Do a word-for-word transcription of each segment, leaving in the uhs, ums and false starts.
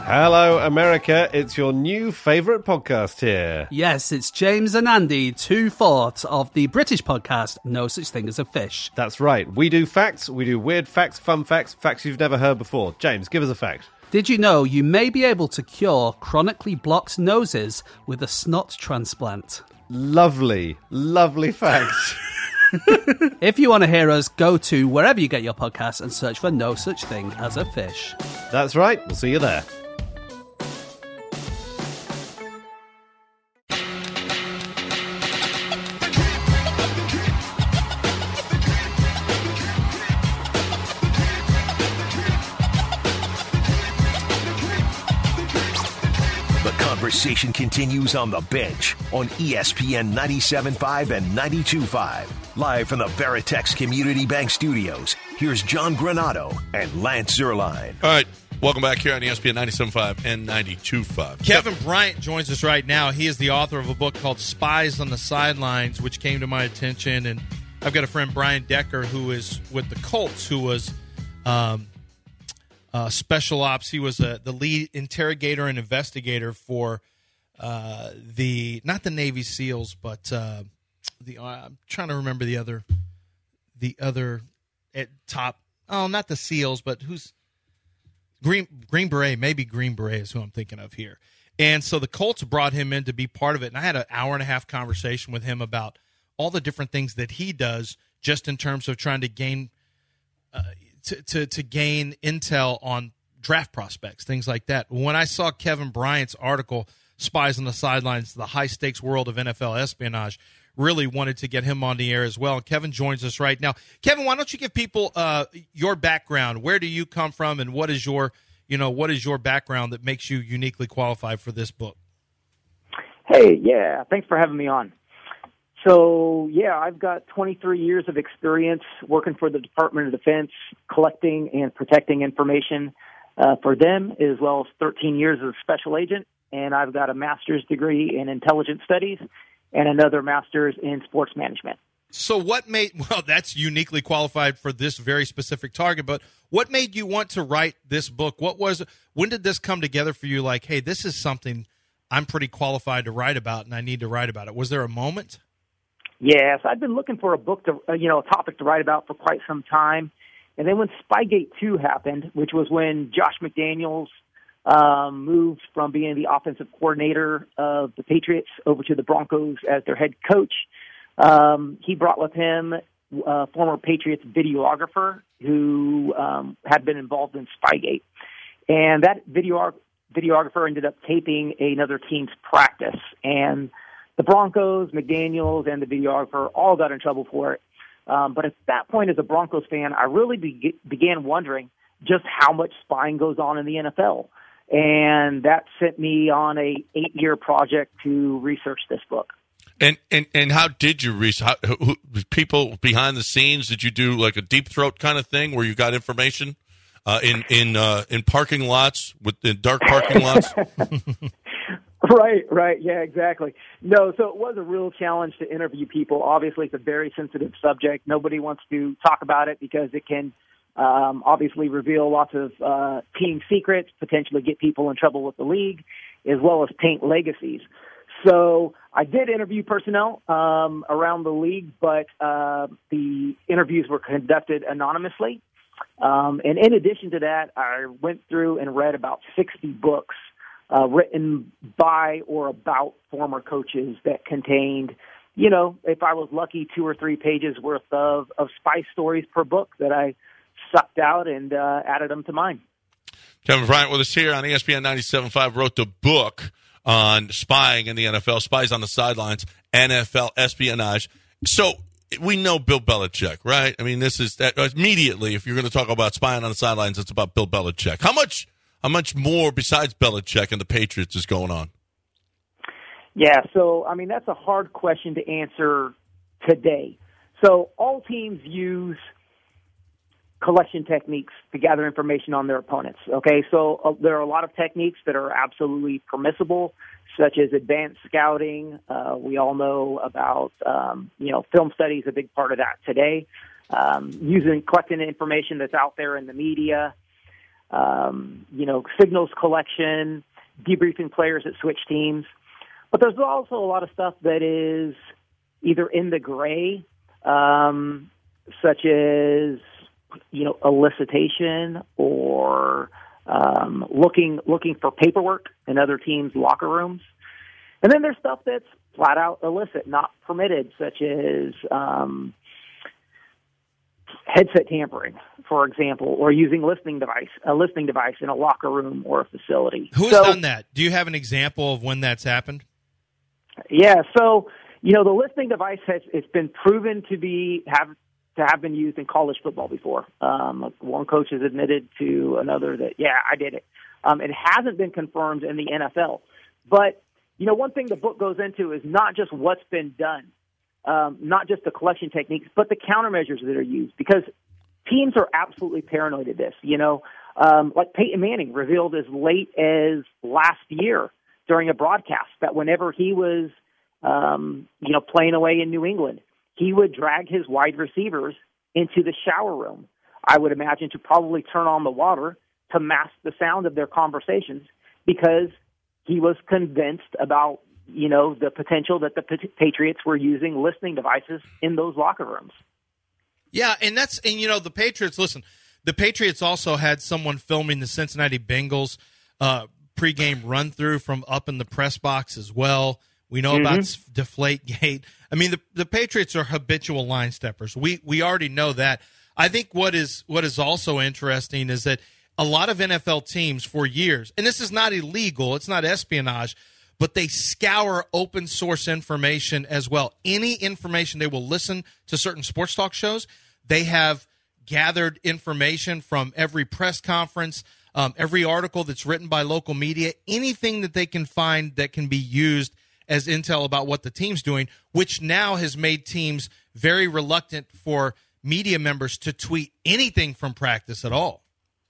Hello, America. It's your new favourite podcast here. Yes, it's James and Andy, two-fourths of the British podcast No Such Thing as a Fish. That's right. We do facts, we do weird facts, fun facts, facts you've never heard before. James, give us a fact. Did you know you may be able to cure chronically blocked noses with a snot transplant? Lovely, lovely fact. If you want to hear us, go to wherever you get your podcasts and search for No Such Thing as a Fish. That's right. We'll see you there. Conversation continues on the bench on E S P N ninety-seven point five and ninety-two point five. Live from the Veritex Community Bank Studios, here's John Granato and Lance Zierlein. All right, welcome back here on E S P N ninety-seven point five and ninety-two point five. Kevin Bryant joins us right now. He is the author of a book called Spies on the Sidelines, which came to my attention. And I've got a friend, Brian Decker, who is with the Colts, who was um, uh, special ops. He was uh, the lead interrogator and investigator for uh, the, not the Navy SEALs, but uh, the, uh, I'm trying to remember the other, the other at top, oh, not the SEALs, but who's, Green Green Beret, maybe Green Beret is who I'm thinking of here. And so the Colts brought him in to be part of it. And I had an hour and a half conversation with him about all the different things that he does just in terms of trying to gain uh, to, to, to gain intel on draft prospects, things like that. When I saw Kevin Bryant's article, Spies on the Sidelines, the high-stakes world of N F L espionage, really wanted to get him on the air as well. And Kevin joins us right now. Kevin, why don't you give people uh, your background? Where do you come from, and what is your, you know, what is your background that makes you uniquely qualified for this book? Hey, yeah, thanks for having me on. So, yeah, I've got twenty-three years of experience working for the Department of Defense, collecting and protecting information uh, for them, as well as thirteen years as a special agent. And I've got a master's degree in intelligence studies and another master's in sports management. So what made, well, that's uniquely qualified for this very specific target, but what made you want to write this book? What was, when did this come together for you? Like, hey, this is something I'm pretty qualified to write about and I need to write about it. Was there a moment? Yes, I've been looking for a book to, uh, you know, a topic to write about for quite some time. And then when Spygate two happened, which was when Josh McDaniels Um, moved from being the offensive coordinator of the Patriots over to the Broncos as their head coach. Um, he brought with him a former Patriots videographer who um, had been involved in Spygate. And that video, videographer ended up taping another team's practice. And the Broncos, McDaniels, and the videographer all got in trouble for it. Um, but at that point, as a Broncos fan, I really be- began wondering just how much spying goes on in the N F L. And that sent me on a eight-year project to research this book. And and, and how did you research? How, who, people behind the scenes, did you do like a deep throat kind of thing where you got information uh, in in uh, in parking lots, with in dark parking lots? Right, right, yeah, exactly. No, so it was a real challenge to interview people. Obviously, it's a very sensitive subject. Nobody wants to talk about it because it can Um, obviously reveal lots of uh, team secrets, potentially get people in trouble with the league, as well as taint legacies. So I did interview personnel um, around the league, but uh, the interviews were conducted anonymously. Um, and in addition to that, I went through and read about sixty books uh, written by or about former coaches that contained, you know, if I was lucky, two or three pages worth of, of spy stories per book that I sucked out and uh, added them to mine. Kevin Bryant with us here on E S P N ninety-seven point five wrote the book on spying in the N F L, Spies on the Sidelines, N F L espionage. So we know Bill Belichick, right? I mean, this is that immediately, if you're going to talk about spying on the sidelines, it's about Bill Belichick. How much, how much more besides Belichick and the Patriots is going on? Yeah, so, I mean, that's a hard question to answer today. So all teams use collection techniques to gather information on their opponents. Okay, so uh, there are a lot of techniques that are absolutely permissible, such as advanced scouting. Uh, we all know about, um, you know, film study is a big part of that today. Um, using, collecting information that's out there in the media. um, you know, signals collection, debriefing players that switch teams. But there's also a lot of stuff that is either in the gray, um, such as, you know, elicitation or um, looking looking for paperwork in other teams' locker rooms. And then there's stuff that's flat out illicit, not permitted, such as um, headset tampering, for example, or using listening device, a listening device in a locker room or a facility. Who's so, done that? Do you have an example of when that's happened? Yeah, so you know the listening device has it's been proven to be have to have been used in college football before. Um, one coach has admitted to another that yeah, I did it. Um, it hasn't been confirmed in the N F L, but you know one thing the book goes into is not just what's been done, um, not just the collection techniques, but the countermeasures that are used because teams are absolutely paranoid of this. You know, um, like Peyton Manning revealed as late as last year during a broadcast that whenever he was, um, you know, playing away in New England, he would drag his wide receivers into the shower room, I would imagine, to probably turn on the water to mask the sound of their conversations because he was convinced about, you know, the potential that the Patriots were using listening devices in those locker rooms. Yeah, and that's, and you know, the Patriots, listen, the Patriots also had someone filming the Cincinnati Bengals uh, pregame run-through from up in the press box as well. We know mm-hmm. about Deflategate. I mean, the, the Patriots are habitual line steppers. We we already know that. I think what is what is also interesting is that a lot of N F L teams for years, and this is not illegal, it's not espionage, but they scour open source information as well. Any information, they will listen to certain sports talk shows. They have gathered information from every press conference, um, every article that's written by local media, anything that they can find that can be used as intel about what the team's doing, which now has made teams very reluctant for media members to tweet anything from practice at all.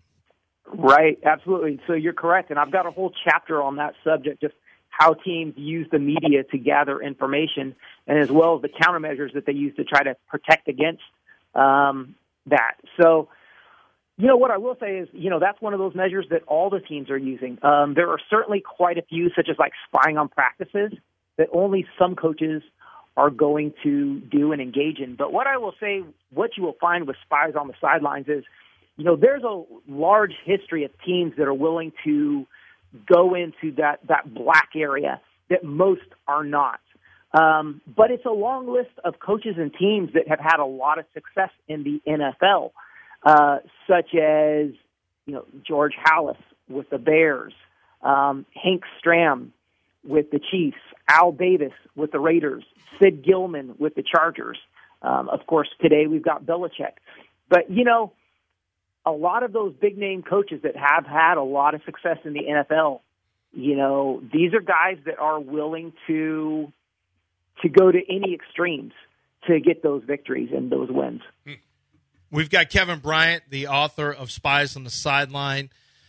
Right, absolutely. So you're correct, and I've got a whole chapter on that subject, just how teams use the media to gather information, and as well as the countermeasures that they use to try to protect against um, that. So, you know, what I will say is, you know, that's one of those measures that all the teams are using. Um, there are certainly quite a few, such as like spying on practices, that only some coaches are going to do and engage in. But what I will say, what you will find with spies on the sidelines is, you know, there's a large history of teams that are willing to go into that, that black area that most are not. Um, but it's a long list of coaches and teams that have had a lot of success in the N F L, uh, such as, you know, George Halas with the Bears, um, Hank Stram with the Chiefs, Al Davis with the Raiders, Sid Gilman with the Chargers. Um, of course, today we've got Belichick. But, you know, a lot of those big-name coaches that have had a lot of success in the N F L, you know, these are guys that are willing to to go to any extremes to get those victories and those wins. We've got Kevin Bryant, the author of Spies on the Sideline,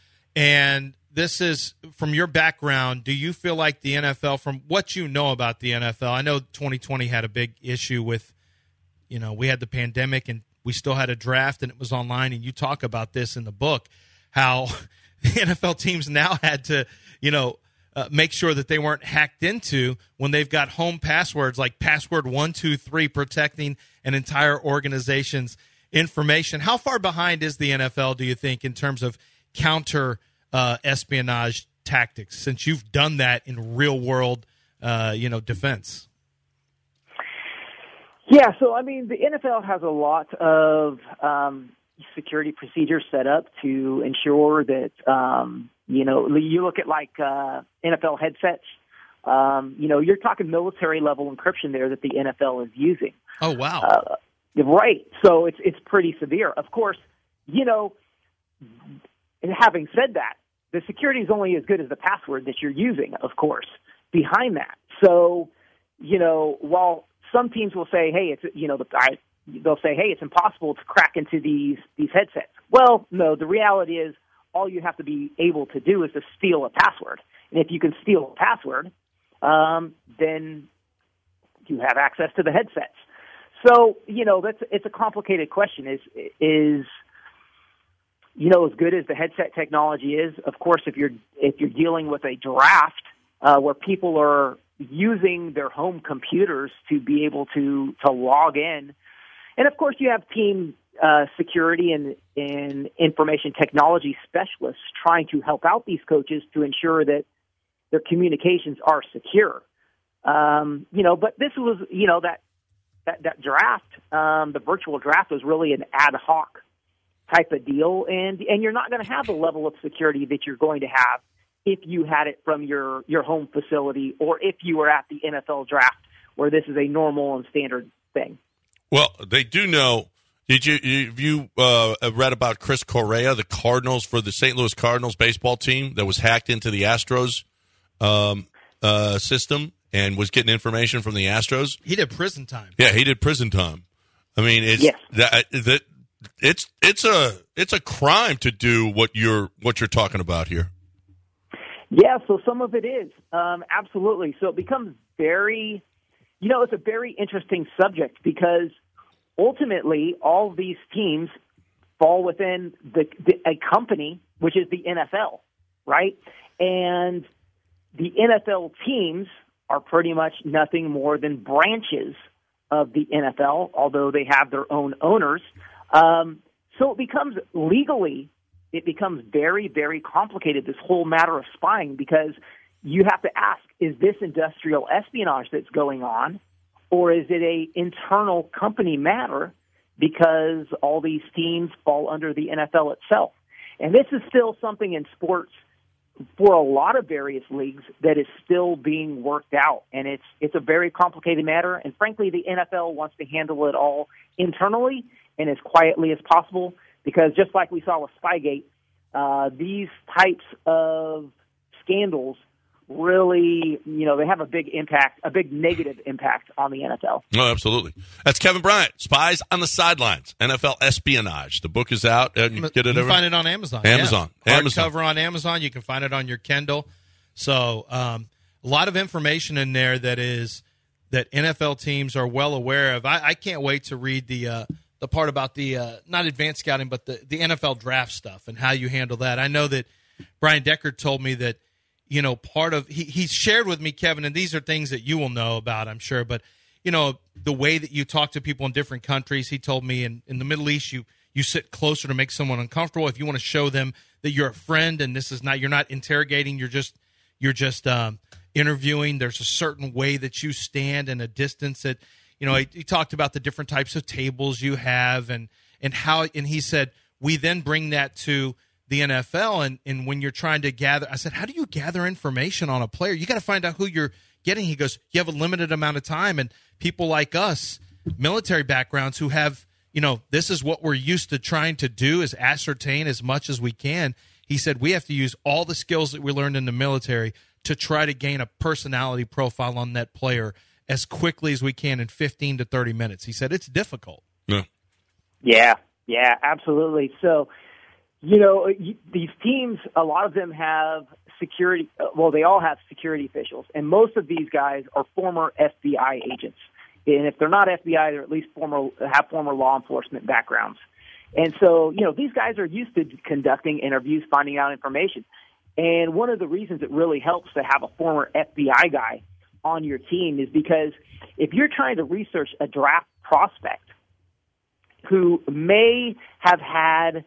and this is, from your background, do you feel like the N F L, from what you know about the N F L, I know twenty twenty had a big issue with, you know, we had the pandemic and we still had a draft and it was online, and you talk about this in the book, how the N F L teams now had to, you know, uh, make sure that they weren't hacked into when they've got home passwords like password one two three protecting an entire organization's information. How far behind is the N F L, do you think, in terms of counter uh, espionage tactics, since you've done that in real world, uh, you know, defense? Yeah, so I mean, the N F L has a lot of um, security procedures set up to ensure that, um, you know, you look at like uh, N F L headsets. Um, you know, you're talking military level encryption there that the N F L is using. Oh wow! Uh, right. So it's it's pretty severe. Of course, you know. And having said that, the security is only as good as the password that you're using, of course, behind that. So, you know, while some teams will say, hey, it's, you know, the guy, they'll say, hey, it's impossible to crack into these, these headsets. Well, no, the reality is all you have to be able to do is to steal a password. And if you can steal a password, um, then you have access to the headsets. So, you know, that's, it's a complicated question is, is, you know, as good as the headset technology is, of course, if you're if you're dealing with a draft uh, where people are using their home computers to be able to to log in, and of course you have team uh, security and, and information technology specialists trying to help out these coaches to ensure that their communications are secure. Um, you know, but this was, you know, that that, that draft, um, the virtual draft was really an ad hoc type of deal, and and you're not going to have the level of security that you're going to have if you had it from your, your home facility or if you were at the N F L draft where this is a normal and standard thing. Well, they do know. Did you have you uh, read about Chris Correa, the Cardinals for the Saint Louis Cardinals baseball team that was hacked into the Astros um, uh, system and was getting information from the Astros? He did prison time. Yeah, he did prison time. I mean, it's yes. that that it's it's a it's a crime to do what you're what you're talking about here. Yeah, so some of it is um, absolutely. So it becomes very, you know, it's a very interesting subject because ultimately all these teams fall within the, the a company, which is the N F L, right? And the N F L teams are pretty much nothing more than branches of the N F L, although they have their own owners. Um, so it becomes legally, it becomes very, very complicated, this whole matter of spying, because you have to ask, is this industrial espionage that's going on, or is it a internal company matter because all these teams fall under the N F L itself? And this is still something in sports for a lot of various leagues that is still being worked out. And it's it's a very complicated matter. And frankly, the N F L wants to handle it all internally and as quietly as possible, because just like we saw with Spygate, uh, these types of scandals really, you know, they have a big impact, a big negative impact on the N F L. Oh, absolutely. That's Kevin Bryant, Spies on the Sidelines, N F L Espionage. The book is out. And you get it you over? find it on Amazon. Amazon. Yeah. Amazon. Hardcover on Amazon. You can find it on your Kindle. So um, a lot of information in there that is that N F L teams are well aware of. I, I can't wait to read the uh, the part about the uh, not advanced scouting, but the, the N F L draft stuff and how you handle that. I know that Brian Decker told me that, you know, part of he, he shared with me, Kevin, and these are things that you will know about, I'm sure, but, you know, the way that you talk to people in different countries, he told me in, in the Middle East, you, you sit closer to make someone uncomfortable. If you want to show them that you're a friend and this is not, you're not interrogating, you're just, you're just um, interviewing. There's a certain way that you stand and a distance that, you know, he, he talked about the different types of tables you have and, and how, and he said, we then bring that to the N F L, and, and when you're trying to gather, I said, how do you gather information on a player? You got to find out who you're getting. He goes, you have a limited amount of time, and people like us, military backgrounds, who have, you know, this is what we're used to trying to do is ascertain as much as we can. He said, we have to use all the skills that we learned in the military to try to gain a personality profile on that player as quickly as we can in fifteen to thirty minutes. He said, it's difficult. Yeah. Yeah, yeah, absolutely. So, you know, these teams, a lot of them have security, well, they all have security officials, and most of these guys are former F B I agents. And if they're not F B I, they're at least former, have former law enforcement backgrounds. And so, you know, these guys are used to conducting interviews, finding out information. And one of the reasons it really helps to have a former F B I guy on your team is because if you're trying to research a draft prospect who may have had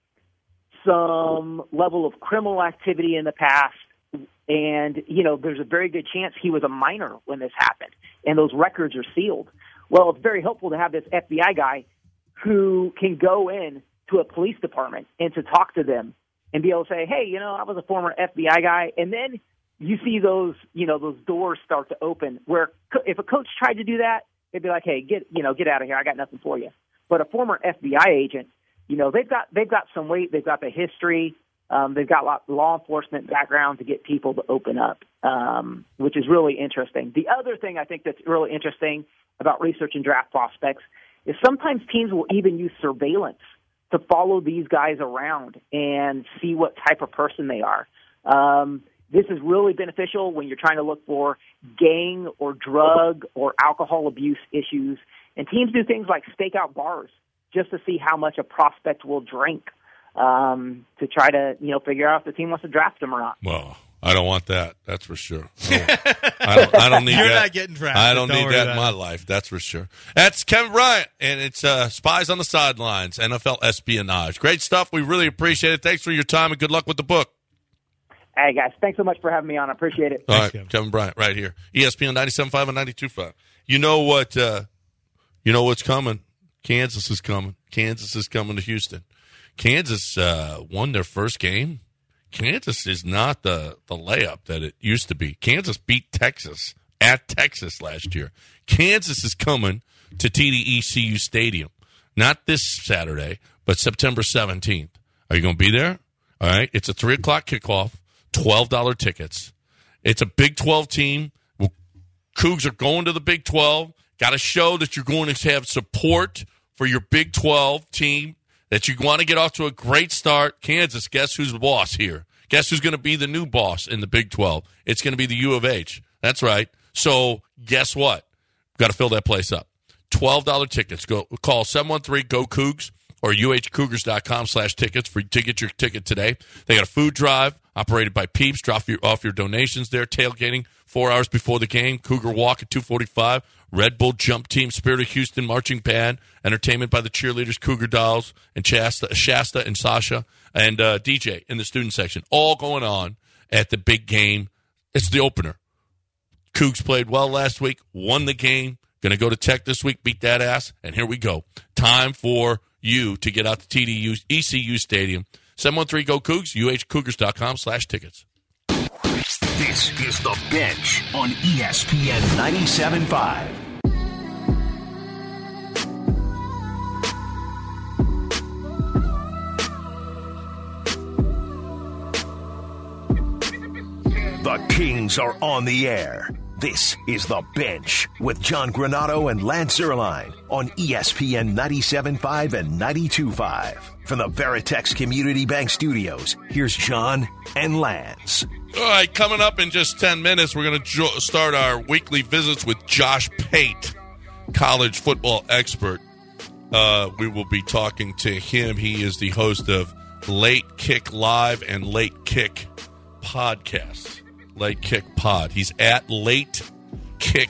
some level of criminal activity in the past, and, you know, there's a very good chance he was a minor when this happened, and those records are sealed. Well, it's very helpful to have this F B I guy who can go in to a police department and to talk to them and be able to say, hey, you know, I was a former F B I guy, and then you see those, you know, those doors start to open where co- if a coach tried to do that, they'd be like, hey, get, you know, get out of here. I got nothing for you. But a former F B I agent, you know, they've got they've got some weight, they've got the history, um, they've got lot, law enforcement background to get people to open up, um, which is really interesting. The other thing I think that's really interesting about researching draft prospects is sometimes teams will even use surveillance to follow these guys around and see what type of person they are. Um, this is really beneficial when you're trying to look for gang or drug or alcohol abuse issues. And teams do things like stake out bars just to see how much a prospect will drink. um, to try to, you know, figure out if the team wants to draft him or not. Well, I don't want that. That's for sure. I don't, I don't, I don't need You're that. not getting drafted. I don't, Don't need worry that in about my it. life. That's for sure. That's Kevin Bryant, and it's uh, Spies on the Sidelines, N F L Espionage. Great stuff. We really appreciate it. Thanks for your time, and good luck with the book. Hey, guys, thanks so much for having me on. I appreciate it. All right, Kevin. Kevin Bryant, right here, E S P N ninety-seven point five and ninety-two point five. You know what? Uh, you know what's coming. Kansas is coming. Kansas is coming to Houston. Kansas uh, won their first game. Kansas is not the, the layup that it used to be. Kansas beat Texas at Texas last year. Kansas is coming to T D E C U Stadium. Not this Saturday, but September seventeenth. Are you going to be there? All right. It's a three o'clock kickoff, twelve dollars tickets. It's a Big twelve team. Cougs are going to the Big twelve. Got to show that you're going to have support for your Big twelve team, that you want to get off to a great start. Kansas, guess who's the boss here? Guess who's going to be the new boss in the Big twelve? It's going to be the U of H. That's right. So guess what? Got to fill that place up. twelve dollars tickets. Go call seven one three, G O Cougs or U H Cougars dot com slash tickets for to get your ticket today. They got a food drive operated by Peeps. Drop your, off your donations there. Tailgating four hours before the game. Cougar Walk at two forty-five. Red Bull Jump Team, Spirit of Houston Marching Band, entertainment by the cheerleaders, Cougar Dolls, and Shasta, Shasta and Sasha, and uh, D J in the student section. All going on at the big game. It's the opener. Cougs played well last week, won the game. Going to go to Tech this week, beat that ass, and here we go. Time for you to get out to T D E C U Stadium. seven one three, G O Cougs, U H Cougars dot com slash tickets. This is The Bench on E S P N ninety-seven point five. The Kings are on the air. This is The Bench with John Granado and Lance Zierlein on E S P N ninety-seven point five and ninety-two point five. From the Veritex Community Bank Studios, here's John and Lance. All right, coming up in just ten minutes, we're going to jo- start our weekly visits with Josh Pate, college football expert. Uh, we will be talking to him. He is the host of Late Kick Live and Late Kick Podcast. Late Kick Pod. He's at Late Kick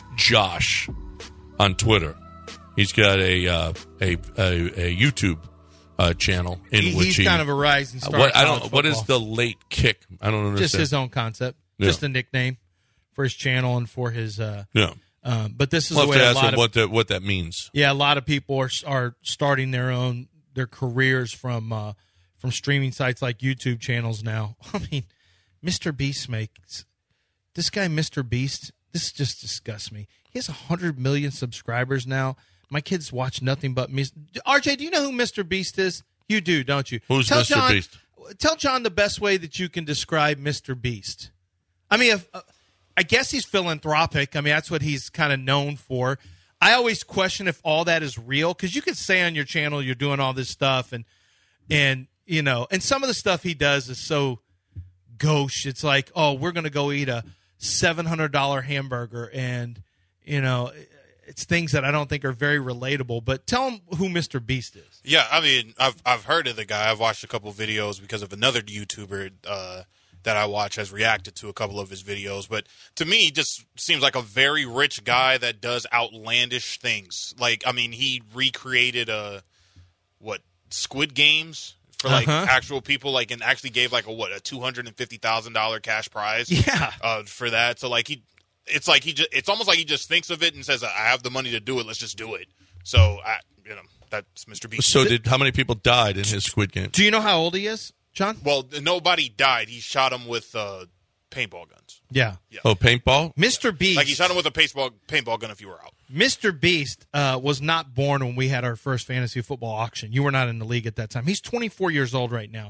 Josh on Twitter. He's got a uh, a, a, a YouTube uh, channel in He, which he's he, kind of a rising star. What, I of don't. What is football. the Late Kick? I don't understand. Just his own concept, Yeah. just a nickname for his channel and for his. Uh, Yeah. um, but this is Love the to way a ask lot him of what that what that means. yeah, a lot of people are are starting their own their careers from uh, from streaming sites like YouTube channels now. I mean, Mister Beast makes this guy Mister Beast. This just disgusts me. He has a hundred million subscribers now. My kids watch nothing but me. R J, do you know who Mister Beast is? You do, don't you? Who's Tell Mister John, Beast? Tell John the best way that you can describe Mister Beast. I mean, if, uh, I guess he's philanthropic. I mean, that's what he's kind of known for. I always question if all that is real, because you could say on your channel you're doing all this stuff, and and you know, and some of the stuff he does is so gauche. It's like, oh, we're going to go eat a seven hundred dollars hamburger, and you know, it's things that I don't think are very relatable. But tell him who Mister Beast is. Yeah, I mean, I've I've heard of the guy. I've watched a couple videos because of another YouTuber uh, that I watch has reacted to a couple of his videos. But to me, he just seems like a very rich guy that does outlandish things. Like, I mean, he recreated a what Squid Games for like Uh-huh. actual people, like, and actually gave like a what a two hundred and fifty thousand dollar cash prize. Yeah. uh, for that. So like he. It's like he just, it's almost like he just thinks of it and says, I have the money to do it. Let's just do it. So, I, you know, that's Mister Beast. So did how many people died in his Squid Game? Do you know how old he is, John? Well, nobody died. He shot him with uh, paintball guns. Yeah. Oh, paintball? Mister Beast. Like he shot him with a paintball, paintball gun if you were out. Mister Beast uh, was not born when we had our first fantasy football auction. You were not in the league at that time. He's twenty-four years old right now.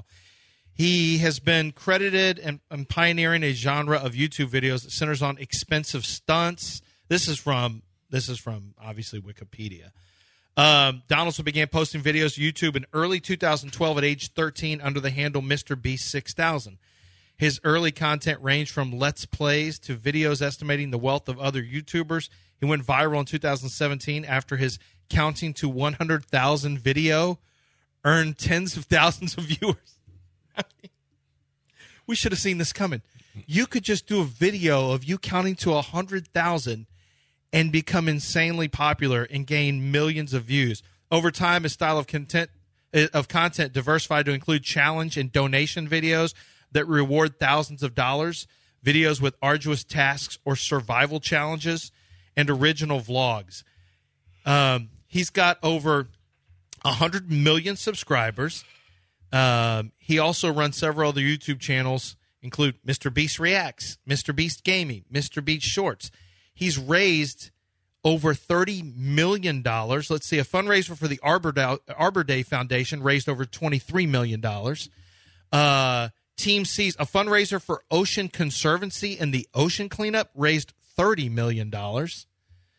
He has been credited and, and pioneering a genre of YouTube videos that centers on expensive stunts. This is from this is from obviously Wikipedia. Um, Donaldson began posting videos to YouTube in early two thousand twelve at age thirteen under the handle Mister Beast six thousand. His early content ranged from Let's Plays to videos estimating the wealth of other YouTubers. He went viral in two thousand seventeen after his counting to one hundred thousand video earn tens of thousands of viewers. I mean, we should have seen this coming. You could just do a video of you counting to one hundred thousand and become insanely popular and gain millions of views. Over time, his style of content of content diversified to include challenge and donation videos that reward thousands of dollars, videos with arduous tasks or survival challenges, and original vlogs. Um, he's got over one hundred million subscribers. Um, he also runs several other YouTube channels, include Mister Beast Reacts, Mister Beast Gaming, Mister Beast Shorts. He's raised over thirty million dollars. Let's see, a fundraiser for the Arbor Day, Arbor Day Foundation raised over twenty-three million dollars. Uh, Team C's, a fundraiser for Ocean Conservancy and the Ocean Cleanup raised thirty million dollars.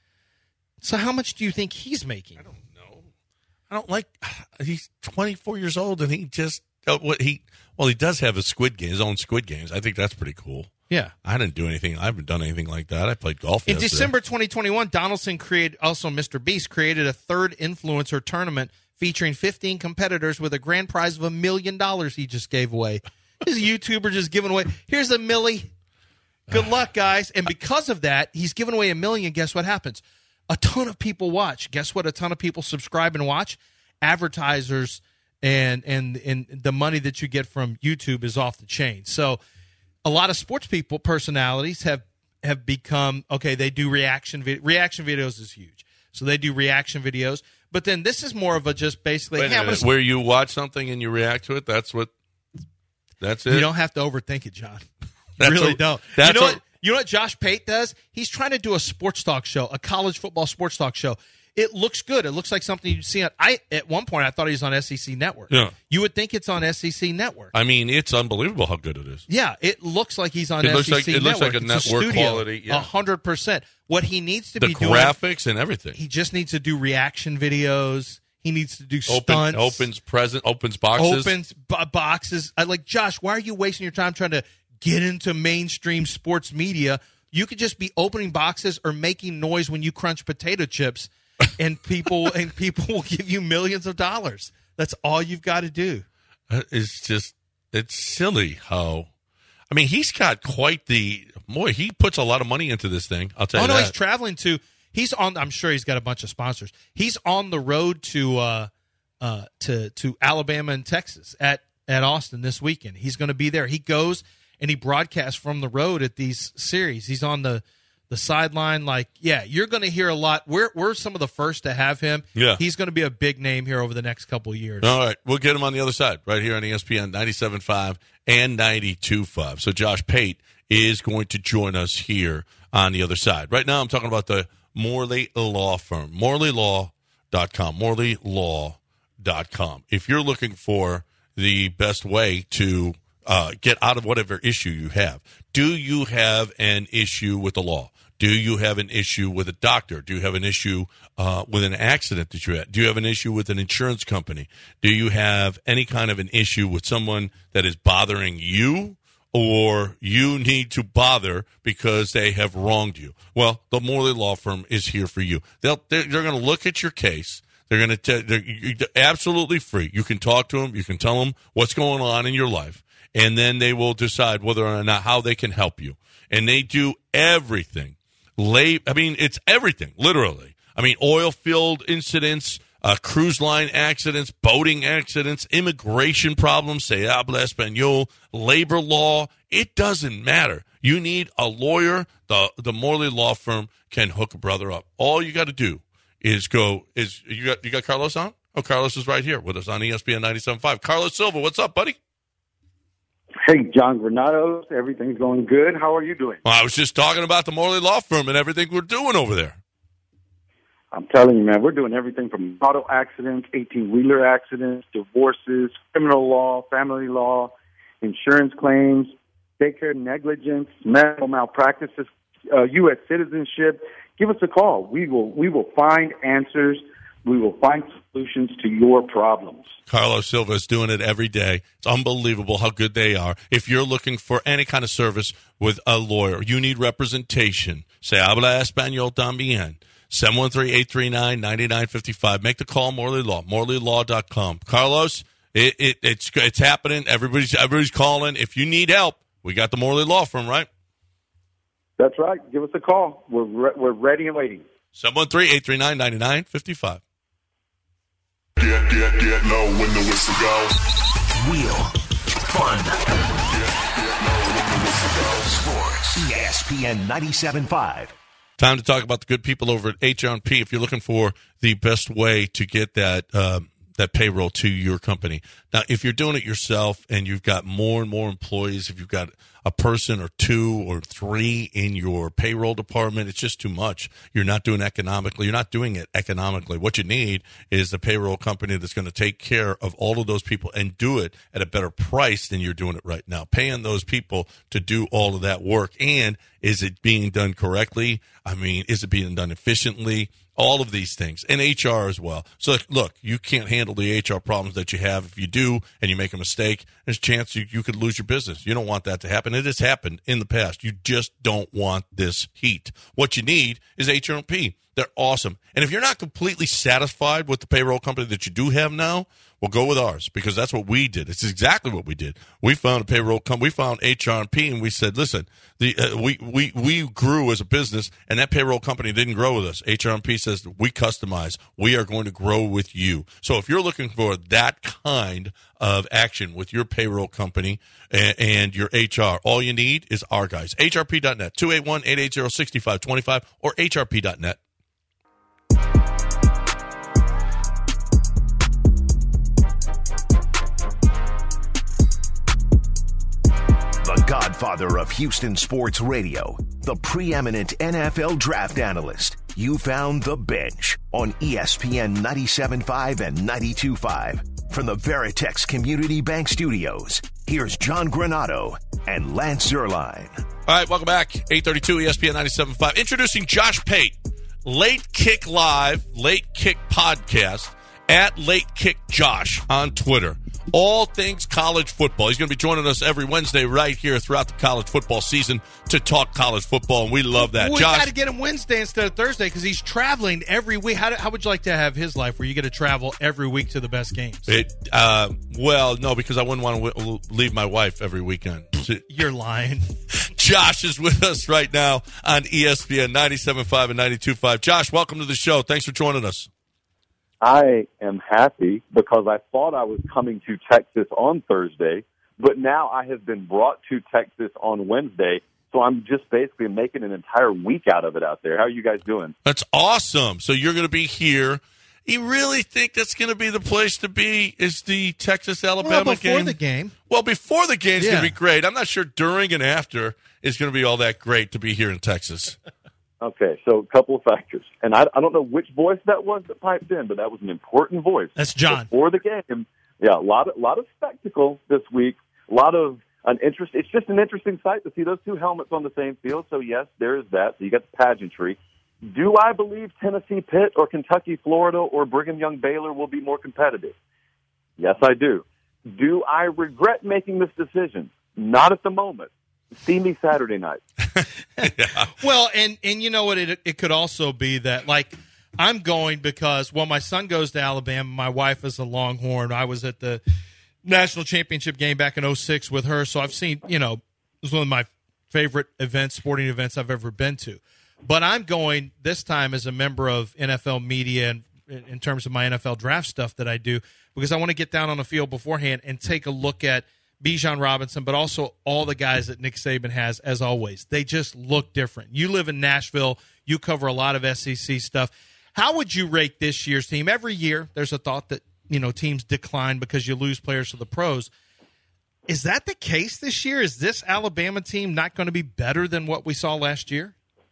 So how much do you think he's making? I don't know. I don't like. He's twenty-four years old, and he just uh, what he. Well, he does have a Squid Game, his own Squid Games. I think that's pretty cool. Yeah, I didn't do anything. I haven't done anything like that. I played golf. In yesterday. December twenty twenty-one, Donaldson created, also Mister Beast created a third influencer tournament featuring fifteen competitors with a grand prize of a million dollars. He just gave away. His YouTuber just giving away. Here's a millie. Good luck, guys. And because of that, he's giving away a million. Guess what happens? A ton of people watch. Guess what? A ton of people subscribe and watch. Advertisers and and and the money that you get from YouTube is off the chain. So a lot of sports people, personalities have have become, okay, they do reaction vid- reaction videos is huge. So they do reaction videos. But then this is more of a just basically, Wait hey, a I'm minute. gonna, Where you watch something and you react to it. That's what. That's it. you don't have to overthink it, John. You That's really a- don't. that's You know a- what? You know what Josh Pate does? He's trying to do a sports talk show, a college football sports talk show. It looks good. It looks like something you'd see on. I at one point I thought he was on S E C Network. Yeah. You would think it's on S E C Network. I mean, it's unbelievable how good it is. Yeah, it looks like he's on It looks S E C like- it looks Network. like a It's network studio, quality, yeah. A hundred percent. What he needs to The be doing, graphics and everything. he just needs to do reaction videos. He needs to do Open, stunts. opens present, opens boxes. Opens b- boxes. I like Josh. Why are you wasting your time trying to get into mainstream sports media? You could just be opening boxes or making noise when you crunch potato chips, and people and people will give you millions of dollars. That's all you've got to do. Uh, It's just, it's silly how. I mean, he's got quite the boy. He puts a lot of money into this thing. I'll tell Oh you no, that. he's traveling to. He's on. I'm sure he's got a bunch of sponsors. He's on the road to uh, uh, to to Alabama and Texas at at Austin this weekend. He's going to be there. He goes and he broadcasts from the road at these series. He's on the the sideline. Like, yeah, you're going to hear a lot. We're we're some of the first to have him. Yeah. He's going to be a big name here over the next couple of years. All right, we'll get him on the other side, right here on E S P N ninety-seven point five and ninety-two point five. So Josh Pate is going to join us here on the other side. Right now I'm talking about the Morley Law Firm, morley law dot com, morley law dot com. If you're looking for the best way to uh, get out of whatever issue you have, do you have an issue with the law? Do you have an issue with a doctor? Do you have an issue uh, with an accident that you had? Do you have an issue with an insurance company? Do you have any kind of an issue with someone that is bothering you, or you need to bother because they have wronged you? Well, the Morley Law Firm is here for you. They'll, they're, they're going to look at your case. They're going to they're you're absolutely free. You can talk to them. You can tell them what's going on in your life, and then they will decide whether or not how they can help you. And they do everything. Lay, I mean, it's everything, literally. I mean, oil field incidents, uh, cruise line accidents, boating accidents, immigration problems, se habla español, labor law. It doesn't matter. You need a lawyer. The the Morley Law Firm can hook a brother up. All you got to do is go. Is you got you got Carlos on? Oh, Carlos is right here with us on E S P N ninety-seven point five. Carlos Silva, what's up, buddy? Hey, John Granados. Everything's going good. How are you doing? Well, I was just talking about the Morley Law Firm and everything we're doing over there. I'm telling you, man, we're doing everything from auto accidents, eighteen-wheeler accidents, divorces, criminal law, family law, insurance claims, daycare negligence, medical malpractices, uh, U S citizenship. Give us a call. We will we will find answers. We will find solutions to your problems. Carlos Silva is doing it every day. It's unbelievable how good they are. If you're looking for any kind of service with a lawyer, you need representation. Se habla español también. seven one three, eight three nine, nine nine five five. Make the call, Morley Law, morley law dot com. Carlos, it, it, it's it's happening. Everybody's everybody's calling. If you need help, we got the Morley Law Firm, right? That's right. Give us a call. We're re- we're ready and waiting. seven one three, eight three nine, nine nine five five. Get, get, get low when the whistle goes. Real fun. Get, get low when the whistle goes. Sports. E S P N ninety-seven point five. Time to talk about the good people over at H R P. If you're looking for the best way to get that uh, that payroll to your company. Now, if you're doing it yourself and you've got more and more employees, if you've got a person or two or three in your payroll department, it's just too much. You're not doing economically. You're not doing it economically. What you need is a payroll company that's going to take care of all of those people and do it at a better price than you're doing it right now. Paying those people to do all of that work. And is it being done correctly? I mean, is it being done efficiently? All of these things, and H R as well. So, look, you can't handle the H R problems that you have. If you do and you make a mistake, there's a chance you, you could lose your business. You don't want that to happen. It has happened in the past. You just don't want this heat. What you need is H R P. They're awesome. And if you're not completely satisfied with the payroll company that you do have now, well, go with ours, because that's what we did. It's exactly what we did. We found a payroll company. We found H R P, and we said, listen, the uh, we, we, we grew as a business, and that payroll company didn't grow with us. H R P says, we customize. We are going to grow with you. So if you're looking for that kind of action with your payroll company and, and your H R, all you need is our guys. H R P dot net, two eight one, eight eight zero, six five two five, or H R P dot net. The godfather of Houston sports radio, the preeminent N F L draft analyst. You found The Bench on E S P N ninety-seven point five and ninety-two point five. From the Veritex Community Bank Studios, here's John Granado and Lance Zierlein. All right, welcome back. eight thirty-two E S P N ninety-seven point five. Introducing Josh Pate, Late Kick Live, Late Kick Podcast, at Late Kick Josh on Twitter. All things college football. He's going to be joining us every Wednesday right here throughout the college football season to talk college football, and we love that. We Josh, got to get him Wednesday instead of Thursday because he's traveling every week. How, do, how would you like to have his life where you get to travel every week to the best games? It, uh, well, no, because I wouldn't want to w- leave my wife every weekend. You're lying. Josh is with us right now on E S P N ninety-seven point five and ninety-two point five. Josh, welcome to the show. Thanks for joining us. I am happy because I thought I was coming to Texas on Thursday, but now I have been brought to Texas on Wednesday, so I'm just basically making an entire week out of it out there. How are you guys doing? That's awesome. So you're going to be here. You really think that's going to be the place to be, is the Texas-Alabama well, game? Before the game. Well, before the game is yeah. going to be great. I'm not sure during and after is going to be all that great to be here in Texas. Okay, so a couple of factors. And I, I don't know which voice that was that piped in, but that was an important voice. That's John. Before the game, yeah, a lot of, lot of spectacle this week, a lot of an interest. It's just an interesting sight to see those two helmets on the same field. So, yes, there is that. So you got the pageantry. Do I believe Tennessee Pitt or Kentucky Florida or Brigham Young Baylor will be more competitive? Yes, I do. Do I regret making this decision? Not at the moment. See me Saturday night. yeah. Well, and, and you know what? It, it could also be that, like, I'm going because, well, my son goes to Alabama. My wife is a Longhorn. I was at the national championship game back in oh six with her. So I've seen, you know, it was one of my favorite events, sporting events I've ever been to. But I'm going this time as a member of N F L media and in terms of my N F L draft stuff that I do, because I want to get down on the field beforehand and take a look at Bijan Robinson, but also all the guys that Nick Saban has, as always. They just look different. You live in Nashville. You cover a lot of S E C stuff. How would you rate this year's team? Every year there's a thought that, you know, teams decline because you lose players to the pros. Is that the case this year? Is this Alabama team not going to be better than what we saw last year?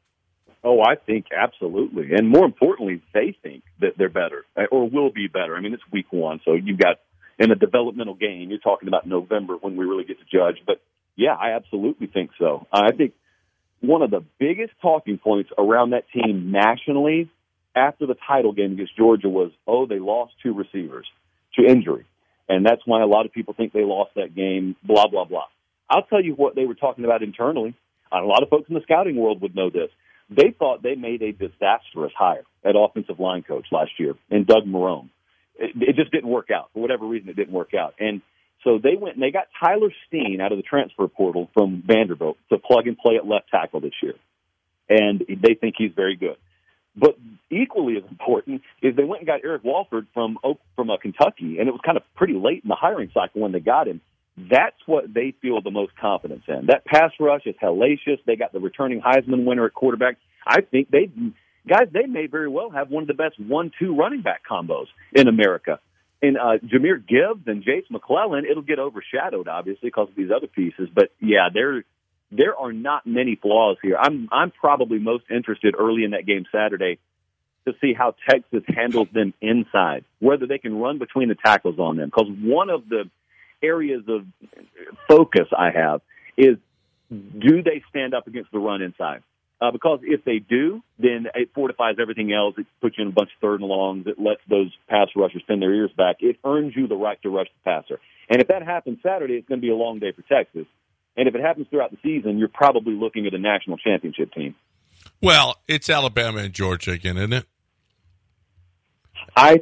Oh, I think absolutely. And more importantly, they think that they're better or will be better. I mean, it's week one, so you've got in a developmental game, you're talking about November when we really get to judge. But, yeah, I absolutely think so. I think one of the biggest talking points around that team nationally after the title game against Georgia was, oh, they lost two receivers to injury. And that's why a lot of people think they lost that game, blah, blah, blah. I'll tell you what they were talking about internally. A lot of folks in the scouting world would know this. They thought they made a disastrous hire at offensive line coach last year in Doug Marrone. It, it just didn't work out. For whatever reason, it didn't work out. And so they went and they got Tyler Steen out of the transfer portal from Vanderbilt to plug and play at left tackle this year. And they think he's very good. But equally as important is they went and got Eric Walford from from uh, Kentucky, and it was kind of pretty late in the hiring cycle when they got him. That's what they feel the most confidence in. That pass rush is hellacious. They got the returning Heisman winner at quarterback. I think they, guys, they may very well have one of the best one two running back combos in America. And uh, Jahmyr Gibbs and Jace McClellan, it'll get overshadowed, obviously, because of these other pieces. But, yeah, there there are not many flaws here. I'm I'm probably most interested early in that game Saturday to see how Texas handles them inside, whether they can run between the tackles on them. Because one of the areas of focus I have is, do they stand up against the run inside? Uh, because if they do, then it fortifies everything else. It puts you in a bunch of third and longs. It lets those pass rushers pin their ears back. It earns you the right to rush the passer. And if that happens Saturday, it's going to be a long day for Texas. And if it happens throughout the season, you're probably looking at a national championship team. Well, it's Alabama and Georgia again, isn't it? I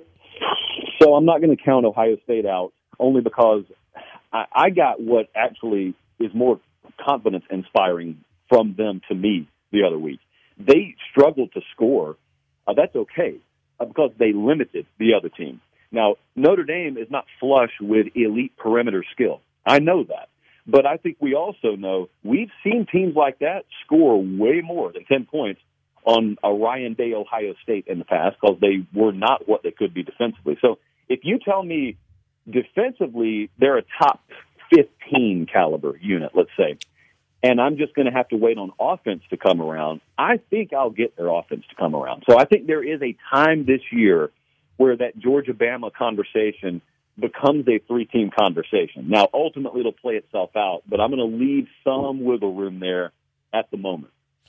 so I'm not going to count Ohio State out, only because I, I got what actually is more confidence-inspiring from them to me the other week. They struggled to score. Uh, that's okay, uh, because they limited the other team. Now, Notre Dame is not flush with elite perimeter skill. I know that. But I think we also know we've seen teams like that score way more than ten points on a Ryan Day Ohio State in the past, because they were not what they could be defensively. So if you tell me defensively they're a top fifteen caliber unit, let's say, and I'm just going to have to wait on offense to come around, I think I'll get their offense to come around. So I think there is a time this year where that Georgia-Bama conversation becomes a three-team conversation. Now, ultimately, it'll play itself out, but I'm going to leave some wiggle room there at the moment.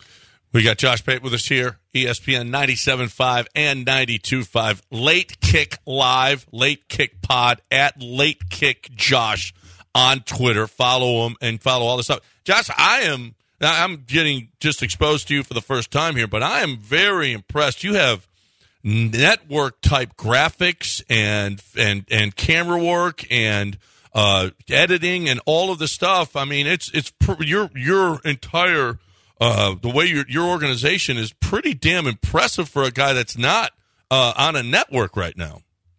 We got Josh Pate with us here, E S P N ninety-seven point five and ninety-two point five. Late Kick Live, Late Kick Pod, at Late Kick Josh on Twitter. Follow him and follow all this stuff. Josh, I am, I'm getting just exposed to you for the first time here, but I am very impressed. You have network type graphics and and and camera work and uh, editing and all of the stuff. I mean, it's it's pr- your your entire uh, the way your your organization is pretty damn impressive for a guy that's not uh, on a network right now.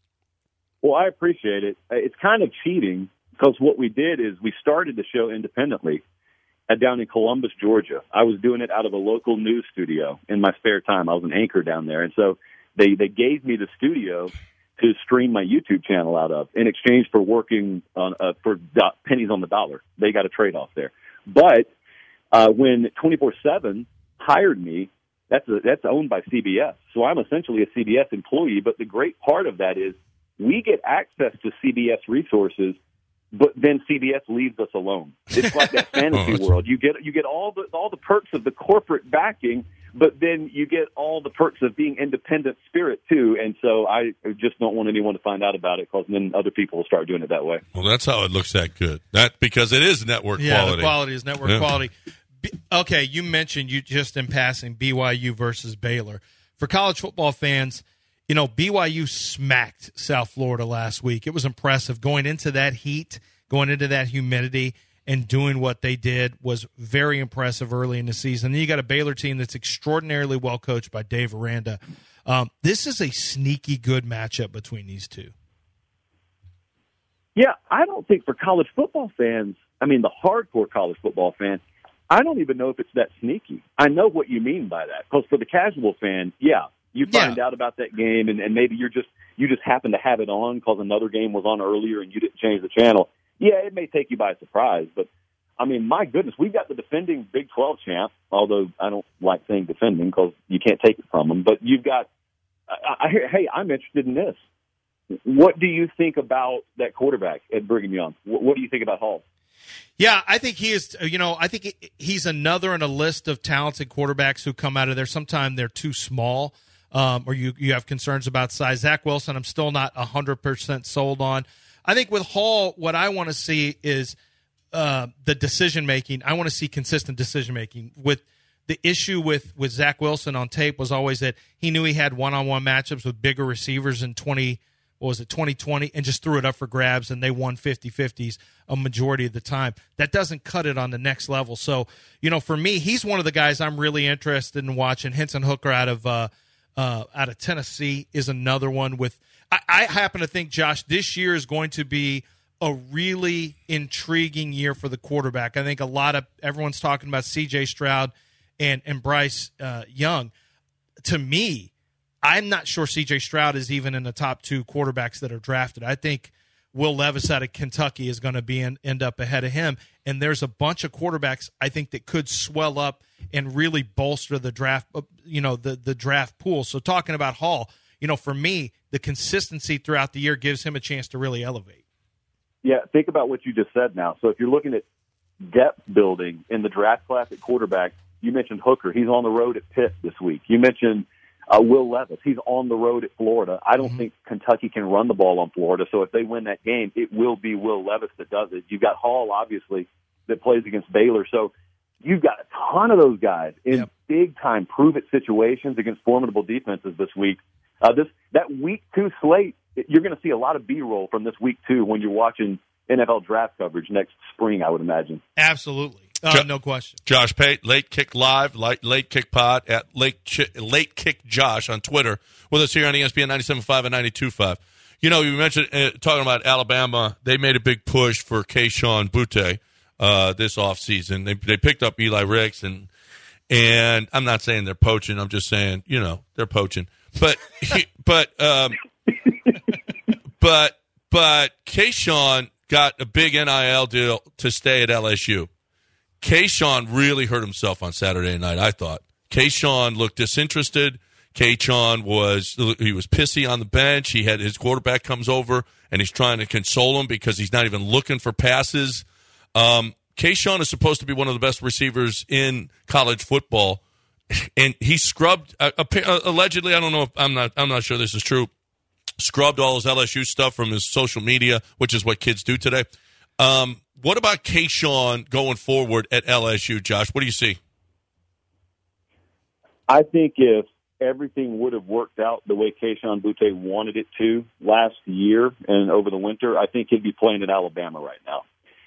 Well, I appreciate it. It's kind of cheating, because what we did is we started the show independently at down in Columbus, Georgia. I was doing it out of a local news studio in my spare time. I was an anchor down there, and so They they gave me the studio to stream my YouTube channel out of in exchange for working on uh, for do- pennies on the dollar. They got a trade-off there. But uh, when twenty-four seven hired me, that's a, that's owned by C B S. So I'm essentially a C B S employee. But the great part of that is we get access to C B S resources, but then C B S leaves us alone. It's like that fantasy oh, world. You get you get all the all the perks of the corporate backing, but then you get all the perks of being independent spirit, too. And so I just don't want anyone to find out about it, because then other people will start doing it that way. Well, that's how it looks that good. That because it is network yeah, quality. Yeah, the quality is network yeah. quality. B- okay, you mentioned you just in passing B Y U versus Baylor. For college football fans, you know, B Y U smacked South Florida last week. It was impressive. Going into that heat, going into that humidity, and doing what they did was very impressive early in the season. Then you got a Baylor team that's extraordinarily well coached by Dave Aranda. Um, this is a sneaky good matchup between these two. Yeah, I don't think for college football fans, I mean the hardcore college football fan, I don't even know if it's that sneaky. I know what you mean by that, because for the casual fan, yeah, you find yeah. out about that game, and, and maybe you're just you just happen to have it on because another game was on earlier and you didn't change the channel. Yeah, it may take you by surprise, but, I mean, my goodness, we've got the defending Big twelve champ, although I don't like saying defending because you can't take it from them, but you've got I, I, hey, I'm interested in this. What do you think about that quarterback at Brigham Young? What, what do you think about Hall? Yeah, I think he is, you know, I think he's another in a list of talented quarterbacks who come out of there. Sometimes they're too small, um, or you, you have concerns about size. Zach Wilson, I'm still not one hundred percent sold on. I think with Hall, what I want to see is uh, the decision-making. I want to see consistent decision-making. With the issue with, with Zach Wilson on tape was always that he knew he had one-on-one matchups with bigger receivers in twenty what was it, twenty twenty, and just threw it up for grabs, and they won fifty-fifties a majority of the time. That doesn't cut it on the next level. So, you know, for me, he's one of the guys I'm really interested in watching. Henson Hooker out of uh, uh, out of Tennessee is another one. With I, I happen to think, Josh, this year is going to be a really intriguing year for the quarterback. I think a lot of everyone's talking about C J Stroud and, and Bryce uh, Young. To me, I'm not sure C J Stroud is even in the top two quarterbacks that are drafted. I think Will Levis out of Kentucky is going to be in, end up ahead of him. And there's a bunch of quarterbacks I think that could swell up and really bolster the draft, you know, the, the draft pool. So talking about Hall, you know, for me, the consistency throughout the year gives him a chance to really elevate. Yeah, think about what you just said now. So if you're looking at depth building in the draft class at quarterback, you mentioned Hooker. He's on the road at Pitt this week. You mentioned Uh, Will Levis, he's on the road at Florida. I don't mm-hmm. think Kentucky can run the ball on Florida, so if they win that game, it will be Will Levis that does it. You've got Hall, obviously, that plays against Baylor. So you've got a ton of those guys in yep. big-time prove-it situations against formidable defenses this week. Uh, this That week two slate, you're going to see a lot of B-roll from this week two when you're watching N F L draft coverage next spring, I would imagine. Absolutely. Uh, no question. Josh Pate, Late Kick Live, Late, late Kick Pod at Late, Ch- Late Kick Josh on Twitter with us here on E S P N ninety-seven point five and ninety-two point five. You know, you mentioned uh, talking about Alabama. They made a big push for Kayshon Boutte uh, this offseason. They they picked up Eli Ricks, and and I'm not saying they're poaching. I'm just saying, you know, they're poaching. But but um, but but Kayshon got a big N I L deal to stay at L S U. Kayshon really hurt himself on Saturday night, I thought. Kayshon looked disinterested. Kayshon was he was pissy on the bench. He had his quarterback comes over, and he's trying to console him because he's not even looking for passes. Um, Kayshon is supposed to be one of the best receivers in college football, and he scrubbed uh, uh, allegedly. I don't know if I'm not. I'm not sure this is true. Scrubbed all his L S U stuff from his social media, which is what kids do today. Um, what about Kayshon going forward at L S U, Josh? What do you see? I think if everything would have worked out the way Kayshon Boutte wanted it to last year and over the winter, I think he'd be playing at Alabama right now.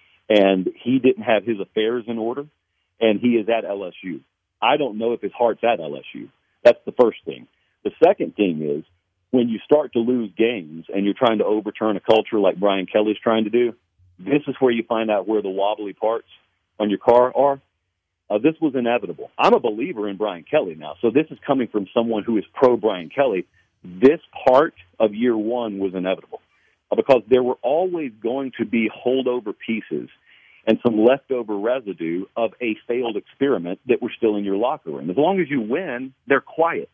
And he didn't have his affairs in order, and he is at L S U. I don't know if his heart's at L S U. That's the first thing. The second thing is when you start to lose games and you're trying to overturn a culture like Brian Kelly's trying to do, this is where you find out where the wobbly parts on your car are. Uh, this was inevitable. I'm a believer in Brian Kelly now, so this is coming from someone who is pro-Brian Kelly. This part of year one was inevitable uh, because there were always going to be holdover pieces and some leftover residue of a failed experiment that were still in your locker room. As long as you win, they're quiet.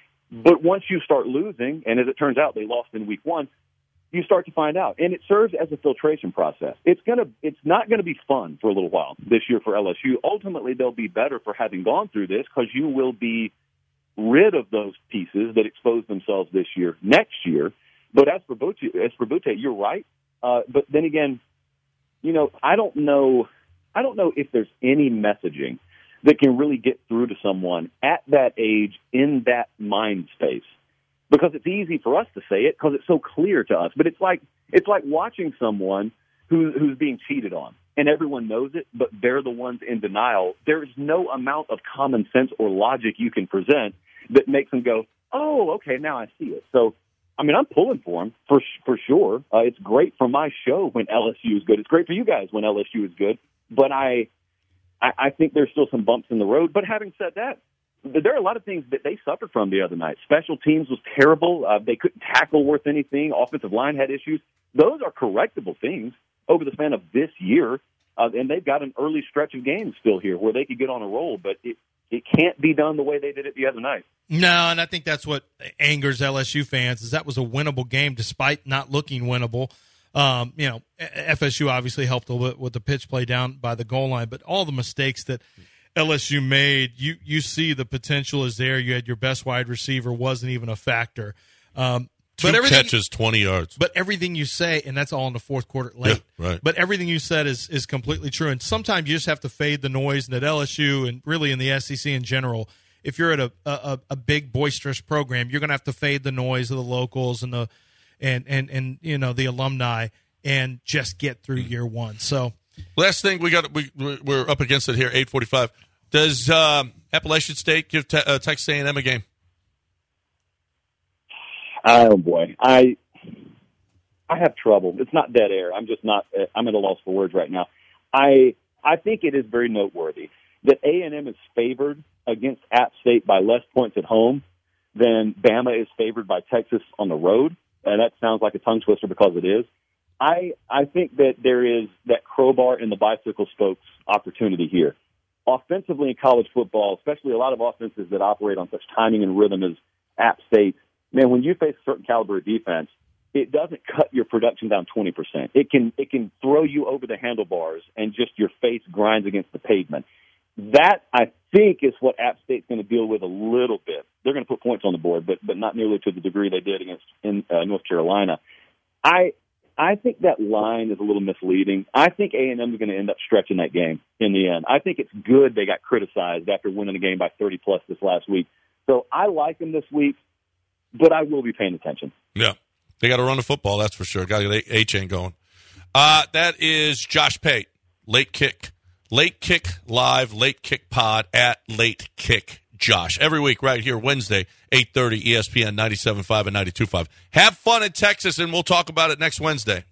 But once you start losing, and as it turns out, they lost in week one, you start to find out, and it serves as a filtration process. It's gonna, it's not going to be fun for a little while this year for L S U. Ultimately, they'll be better for having gone through this because you will be rid of those pieces that exposed themselves this year, next year. But as for Boutte, as for Boutte, you're right. Uh, but then again, you know, I don't know, I don't know if there's any messaging that can really get through to someone at that age in that mind space. Because it's easy for us to say it because it's so clear to us. But it's like it's like watching someone who, who's being cheated on, and everyone knows it, but they're the ones in denial. There is no amount of common sense or logic you can present that makes them go, oh, okay, now I see it. So, I mean, I'm pulling for him for for sure. Uh, it's great for my show when L S U is good. It's great for you guys when L S U is good. But I, I, I think there's still some bumps in the road. But having said that, there are a lot of things that they suffered from the other night. Special teams was terrible. Uh, they couldn't tackle worth anything. Offensive line had issues. Those are correctable things over the span of this year, uh, and they've got an early stretch of games still here where they could get on a roll, but it, it can't be done the way they did it the other night. No, and I think that's what angers L S U fans is that was a winnable game despite not looking winnable. Um, you know, F S U obviously helped a little bit with the pitch play down by the goal line, but all the mistakes that L S U made, you you see the potential is there. You had your best wide receiver, wasn't even a factor. Um, Two but everything, catches, twenty yards. But everything you say, and that's all in the fourth quarter late. Yeah, right. But everything you said is, is completely true. And sometimes you just have to fade the noise. And at L S U and really in the S E C in general, if you're at a, a, a big boisterous program, you're going to have to fade the noise of the locals and the and, and, and you know the alumni and just get through year one. So last thing we got, we we're up against it here. eight forty-five. Does um, Appalachian State give te- uh, Texas A and M a game? Oh boy, I I have trouble. It's not dead air. I'm just not. I'm at a loss for words right now. I I think it is very noteworthy that A and M is favored against App State by less points at home than Bama is favored by Texas on the road. And that sounds like a tongue twister because it is. I I think that there is that crowbar in the bicycle spokes opportunity here. Offensively in college football, especially a lot of offenses that operate on such timing and rhythm as App State, man, when you face a certain caliber of defense, it doesn't cut your production down twenty percent. It can it can throw you over the handlebars and just your face grinds against the pavement. That, I think, is what App State's going to deal with a little bit. They're going to put points on the board, but but not nearly to the degree they did against in uh, North Carolina. I I think that line is a little misleading. I think A and M is going to end up stretching that game in the end. I think it's good they got criticized after winning the game by thirty plus this last week. So I like them this week, but I will be paying attention. Yeah. They got to run the football, that's for sure. Got to get A-Chain going. Uh, that is Josh Pate, Late Kick. Late Kick Live, Late Kick Pod at Late Kick Josh. Every week right here, Wednesday, eight thirty, E S P N ninety-seven point five and ninety-two point five. Have fun in Texas, and we'll talk about it next Wednesday.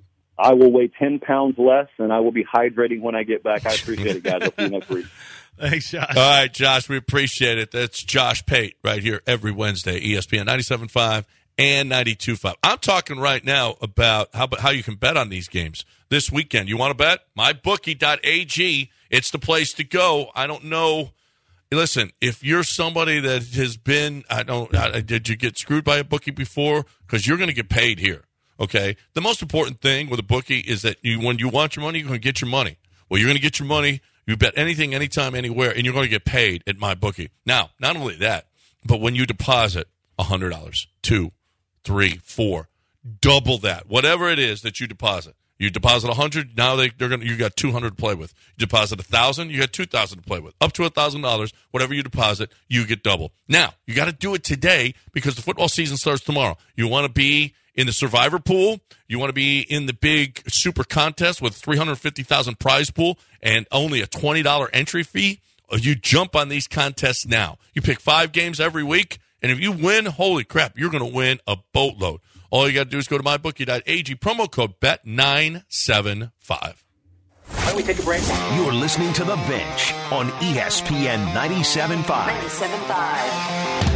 I will weigh ten pounds less, and I will be hydrating when I get back. I appreciate it, guys. I'll see you next week. Thanks, Josh. All right, Josh, we appreciate it. That's Josh Pate right here every Wednesday, E S P N ninety-seven point five and ninety-two point five. I'm talking right now about how, how you can bet on these games this weekend. You want to bet? my bookie dot a g. It's the place to go. I don't know. Listen, if you're somebody that has been, I don't, I, did you get screwed by a bookie before? Because you're going to get paid here, okay? The most important thing with a bookie is that you, when you want your money, you're going to get your money. Well, you're going to get your money. You bet anything, anytime, anywhere, and you're going to get paid at MyBookie. Now, not only that, but when you deposit one hundred dollars, two, three, four, double that, whatever it is that you deposit. You deposit one hundred dollars, now they, they're going. You got two hundred dollars to play with. You deposit one thousand dollars, you got two thousand dollars to play with. Up to one thousand dollars, whatever you deposit, you get double. Now, you got to do it today because the football season starts tomorrow. You want to be in the survivor pool. You want to be in the big super contest with three hundred fifty thousand dollars prize pool and only a twenty dollars entry fee. You jump on these contests now. You pick five games every week, and if you win, holy crap, you're going to win a boatload. All you got to do is go to my bookie dot a g, promo code B E T nine seven five. Why don't we take a break? You're listening to The Bench on E S P N ninety-seven point five. ninety-seven point five.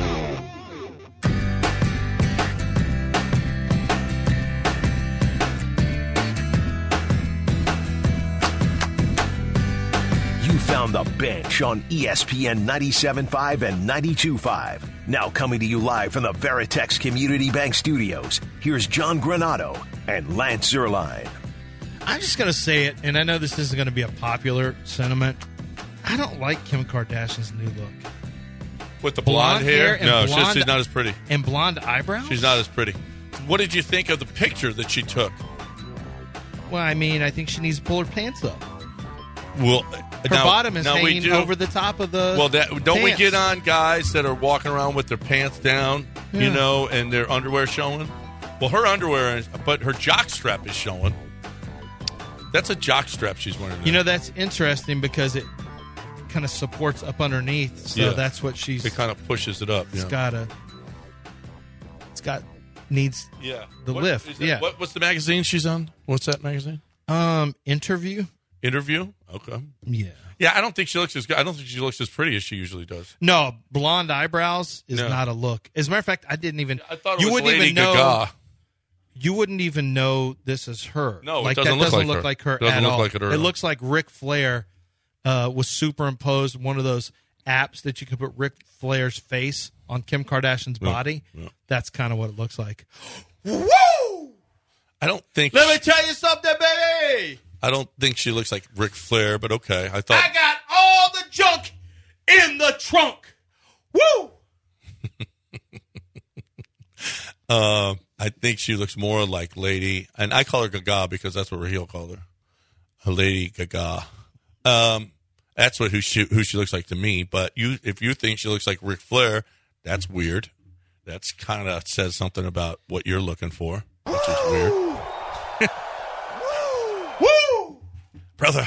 You found The Bench on E S P N ninety-seven point five and ninety-two point five. Now coming to you live from the Veritex Community Bank Studios, here's John Granado and Lance Zierlein. I'm just going to say it, and I know this isn't going to be a popular sentiment. I don't like Kim Kardashian's new look. With the blonde, blonde hair? hair and no, blonde, she's, she's not as pretty. And blonde eyebrows? She's not as pretty. What did you think of the picture that she took? Well, I mean, I think she needs to pull her pants up. Well, her now, bottom is now hanging we do, over the top of the Well, that, don't pants. we get on guys that are walking around with their pants down, Yeah. you know, and their underwear showing? Well, her underwear, is, but her jock strap is showing. That's a jock strap she's wearing there. You know, that's interesting because it kind of supports up underneath, so Yeah. that's what she's... It kind of pushes it up. It's yeah. got a... It's got... Needs Yeah. the What- lift. is it- Yeah. What, what's the magazine she's on? What's that magazine? Um, Interview? Interview? Okay. Yeah. Yeah, I don't think she looks as good. I don't think she looks as pretty as she usually does. No, blonde eyebrows is No. not a look. As a matter of fact, I didn't even... I thought it you was wouldn't Lady even know, Gaga. You wouldn't even know this is her. No, it like, doesn't that look doesn't like look her. like her Doesn't at look all. like it at It all. looks like Ric Flair uh, was superimposed one of those apps that you could put Ric Flair's face on Kim Kardashian's Yeah, body. yeah. That's kind of what it looks like. Woo! I don't think. Let me tell you something, baby. I don't think she looks like Ric Flair, but okay. I thought. I got all the junk in the trunk. Woo! Uh, I think she looks more like Lady, and I call her Gaga because that's what Raheel called her, a Lady Gaga. Um, that's what who she who she looks like to me. But you, if you think she looks like Ric Flair, that's weird. That's kind of says something about what you're looking for, which is weird. Woo, brother.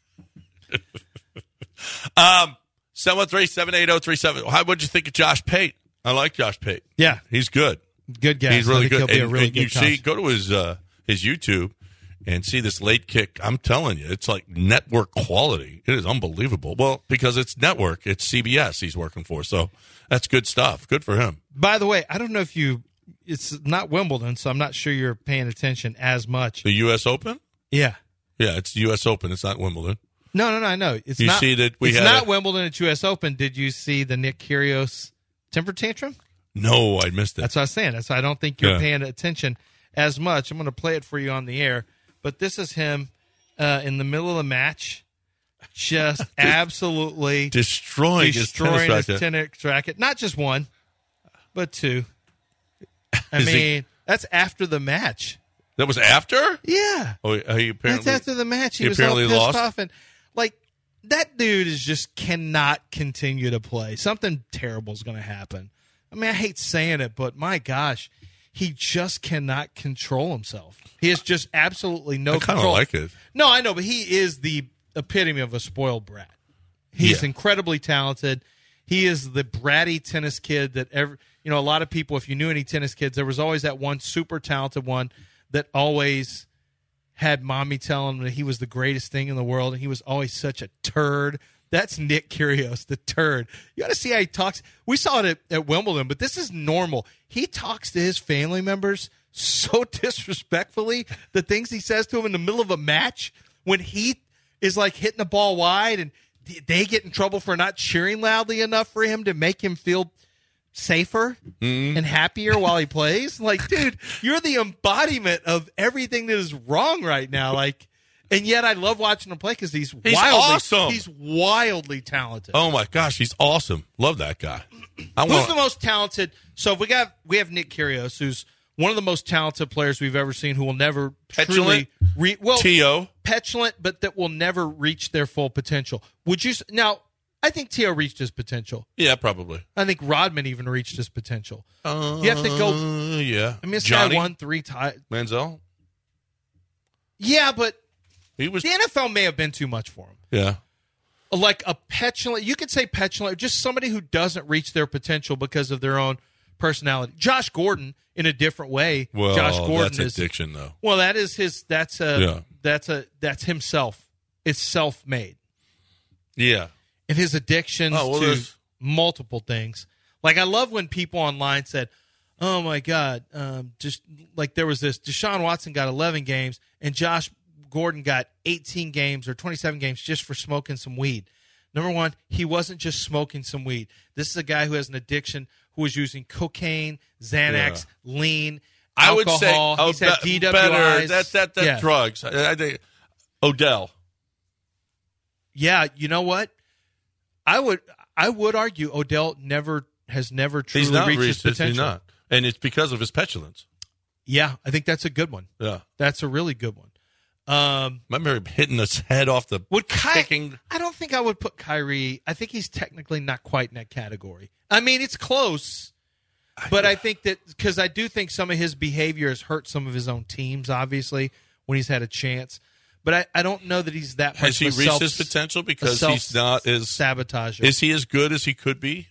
um, seven one three, seven eight zero, three seven. How would you think of Josh Pate? I like Josh Pate. Yeah, he's good. Good guy. He's really I think good. He'll be And, a really and good you coach. see, go to his uh, his YouTube and see this late kick. I'm telling you, it's like network quality. It is unbelievable. Well, because it's network, it's C B S he's working for, so that's good stuff. Good for him. By the way, I don't know if you. It's not Wimbledon, so I'm not sure you're paying attention as much. The U S Open? Yeah. Yeah, it's the U S Open. It's not Wimbledon. No, no, no, I know. It's You not, see that we it's had not a- Wimbledon. It's U S Open. Did you see the Nick Kyrgios temper tantrum? No, I missed it. That's what I was saying. That's why I don't think you're Yeah. paying attention as much. I'm going to play it for you on the air. But this is him uh, in the middle of the match, just absolutely Destroying, destroying his tennis his racket. tennis racket. Not just one, but two. I Is he- mean, that's after the match. That was after? Yeah. Oh, he apparently, That's after the match. He, he was all apparently pissed lost? off. And, like, that dude is just cannot continue to play. Something terrible is going to happen. I mean, I hate saying it, but my gosh, he just cannot control himself. He has just absolutely no I kind of control. like it. No, I know, but he is the epitome of a spoiled brat. He's Yeah. incredibly talented. He is the bratty tennis kid that ever, you know, a lot of people, if you knew any tennis kids, there was always that one super talented one that always had mommy telling him that he was the greatest thing in the world, and he was always such a turd. That's Nick Kyrgios, the turd. You got to see how he talks. We saw it at, at Wimbledon, but this is normal. He talks to his family members so disrespectfully. The things he says to him in the middle of a match when he is like hitting the ball wide and they get in trouble for not cheering loudly enough for him to make him feel safer Mm-hmm. and happier while he plays. Like, dude, you're the embodiment of everything that is wrong right now. Like, and yet I love watching him play because he's, He's wildly, awesome. He's wildly talented. Oh, my gosh, he's awesome. Love that guy. I Who's want the most talented? So if we got we have Nick Kyrgios, who's one of the most talented players we've ever seen, who will never Petulant? truly re- well T O petulant, but that will never reach their full potential. Would you s- now? I think T O reached his potential. Yeah, probably. I think Rodman even reached his potential. Uh, You have to go. Yeah. I mean, this Johnny guy won three times. Manziel? Yeah, but He was. the N F L may have been too much for him. Yeah. Like a petulant, you could say petulant, just somebody who doesn't reach their potential because of their own personality. Josh Gordon, in a different way. Well, Josh Gordon that's is addiction, though. well, that is his. That's a. Yeah. That's a. That's himself. It's self-made, Yeah. and his addictions Oh, well, to there's- multiple things. Like I love when people online said, "Oh my God, um, just like there was this Deshaun Watson got eleven games and Josh Gordon got eighteen games or twenty-seven games just for smoking some weed." Number one, he wasn't just smoking some weed. This is a guy who has an addiction who was using cocaine, Xanax, lean, I would say alcohol. oh, He's had be- D W Is. better. That that that Yeah. drugs. I, I think Odell. Yeah, you know what? I would I would argue Odell never has never truly He's not reached his reached his, potential. he's not, and it's because of his petulance. Yeah, I think that's a good one. Yeah. That's a really good one. Um, Remember him hitting his head off the would Ky- kicking. I don't think I would put Kyrie. I think he's technically not quite in that category. I mean, it's close, but I think that because I do think some of his behavior has hurt some of his own teams, obviously, when he's had a chance. But I, I don't know that he's that much Has he of a reached self- his potential? a Because he's not as sabotager. Is he as good as he could be?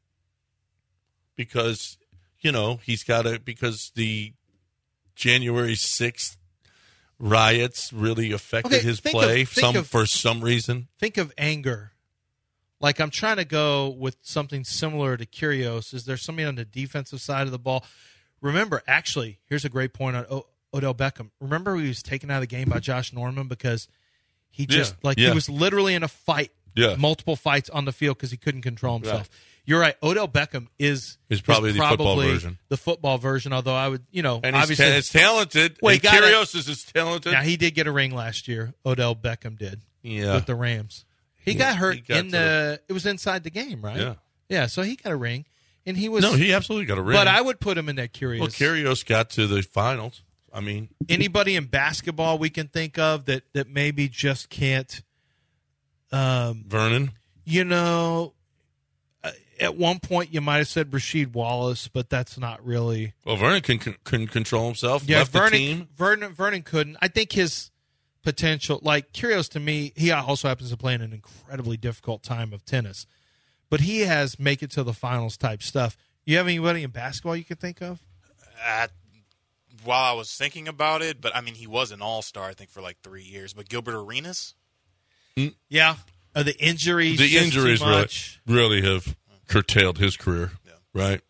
Because you know he's got to. Because the January sixth riots really affected Okay, his think play of- think some of- for some reason. Think of anger. Like I'm trying to go with something similar to Kyrgios. Is there somebody on the defensive side of the ball? Remember, actually, here's a great point on o- Odell Beckham. Remember he was taken out of the game by Josh Norman because he just Yeah, like yeah. he was literally in a fight, Yeah. multiple fights on the field because he couldn't control himself. Right. You're right. Odell Beckham is Is probably the football probably version. The football version, although I would, you know, And he's, obviously ta- it's talented. Well, he and got it. Kyrgios is as talented. Now he did get a ring last year. Odell Beckham did. Yeah. With the Rams. He Yeah, got hurt he got in to the. It was inside the game, right? Yeah. Yeah. So he got a ring. and he was No, he absolutely got a ring. But I would put him in that Kyrgios. Well, Kyrgios got to the finals. I mean, anybody in basketball we can think of that, that maybe just can't. Um, Vernon. You know, uh, at one point you might have said Rasheed Wallace, but that's not really. Well, Vernon can can, can control himself. Yeah, left Vernon, the team. Vernon. Vernon couldn't. I think his potential, like Kyrgios, to me, he also happens to play in an incredibly difficult time of tennis, but he has make it to the finals type stuff. You have anybody in basketball you can think of? At, while I was thinking about it, but I mean, he was an all-star, I think, for like three years. But Gilbert Arenas? Mm. Yeah. Uh, the injuries. The just injuries too really, much. really have curtailed his career, yeah. right?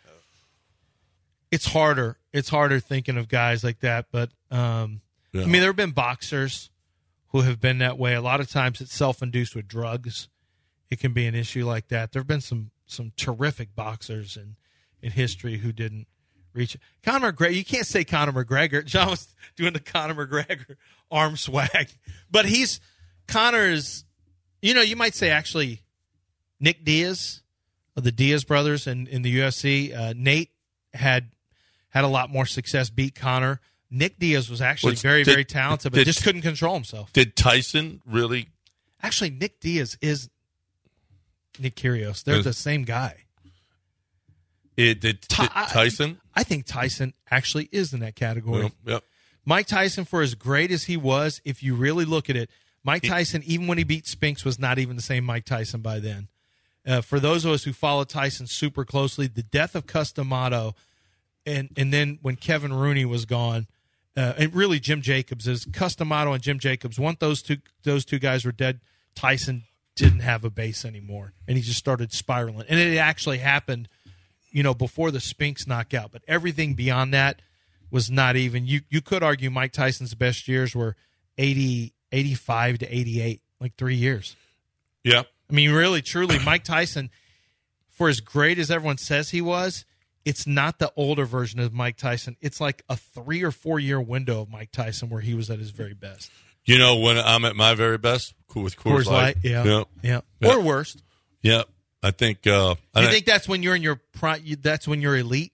It's harder. It's harder thinking of guys like that. But, um, yeah. I mean, there have been boxers who have been that way. A lot of times it's self-induced with drugs. It can be an issue like that. There have been some some terrific boxers in, in history who didn't reach it. Conor McGregor, you can't say Conor McGregor. John was doing the Conor McGregor arm swag. But he's, Conor is, you know, you might say actually Nick Diaz of the Diaz brothers in, in the U F C. Uh, Nate had had a lot more success, beat Conor. Nick Diaz was actually Was- very, did- very talented, but did- just couldn't control himself. Did Tyson really? Actually, Nick Diaz is Nick Kyrgios. They're Is- the same guy. It did, did Ty- Tyson? I think Tyson actually is in that category. Well, yep. Mike Tyson, for as great as he was, if you really look at it, Mike Tyson, even when he beat Spinks, was not even the same Mike Tyson by then. Uh, for those of us who follow Tyson super closely, the death of Cus D'Amato, and and then when Kevin Rooney was gone, uh, and really Jim Jacobs, is Cus D'Amato and Jim Jacobs. Once those two those two guys were dead, Tyson didn't have a base anymore, and he just started spiraling. And it actually happened, you know, before the Spinks knockout. But everything beyond that was not even. You you could argue Mike Tyson's best years were eighty, eighty-five to eighty-eight, like three years. Yeah. I mean, really, truly, Mike Tyson, for as great as everyone says he was, it's not the older version of Mike Tyson. It's like a three or four year window of Mike Tyson where he was at his very best. You know, when I'm at my very best, cool with Coors, Coors Light, yeah, Yep. yeah, Yep. or worst. Yep. I think. Uh, You I think that's when you're in your prime? you- That's when you're elite.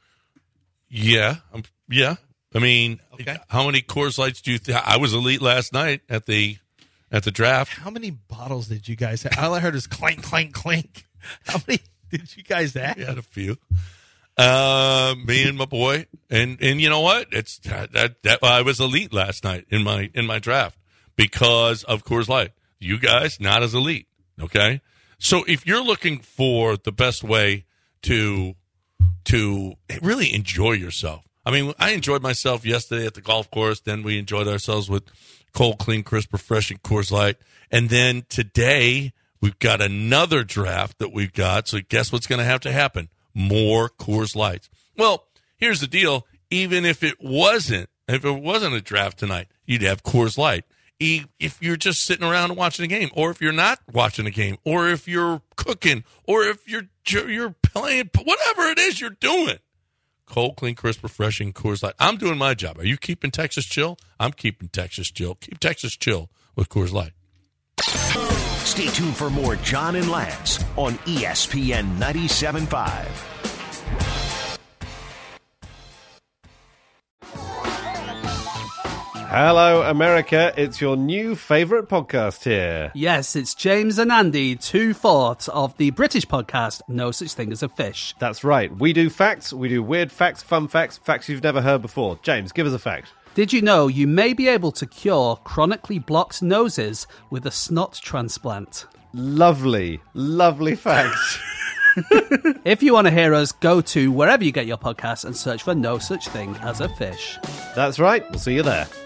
Yeah. Um, yeah. I mean, Okay. how many Coors Lights do you think? I was elite last night at the at the draft. How many bottles did you guys have? All I heard is clink, clink, clink. How many did you guys have? We had a few. Uh, me and my boy, and and you know what? It's that that, that I was elite last night in my in my draft because of Coors Light. You guys not as elite, okay? So if you're looking for the best way to to really enjoy yourself, I mean, I enjoyed myself yesterday at the golf course. Then we enjoyed ourselves with cold, clean, crisp, refreshing Coors Light, and then today we've got another draft that we've got. So guess what's going to have to happen? More Coors Lights. Well, here's the deal. Even if it wasn't, if it wasn't a draft tonight, you'd have Coors Light. E- If you're just sitting around and watching a game, or if you're not watching a game, or if you're cooking, or if you're you're playing, whatever it is you're doing, cold, clean, crisp, refreshing Coors Light. I'm doing my job. Are you keeping Texas chill? I'm keeping Texas chill. Keep Texas chill with Coors Light. Stay tuned for more John and Lance on E S P N ninety-seven point five. Hello, America. It's your new favourite podcast here. Yes, it's James and Andy, two-fourths of the British podcast No Such Thing as a Fish. That's right. We do facts, we do weird facts, fun facts, facts you've never heard before. James, give us a fact. Did you know you may be able to cure chronically blocked noses with a snot transplant? Lovely, lovely fact. If you want to hear us, go to wherever you get your podcasts and search for No Such Thing as a Fish. That's right. We'll see you there.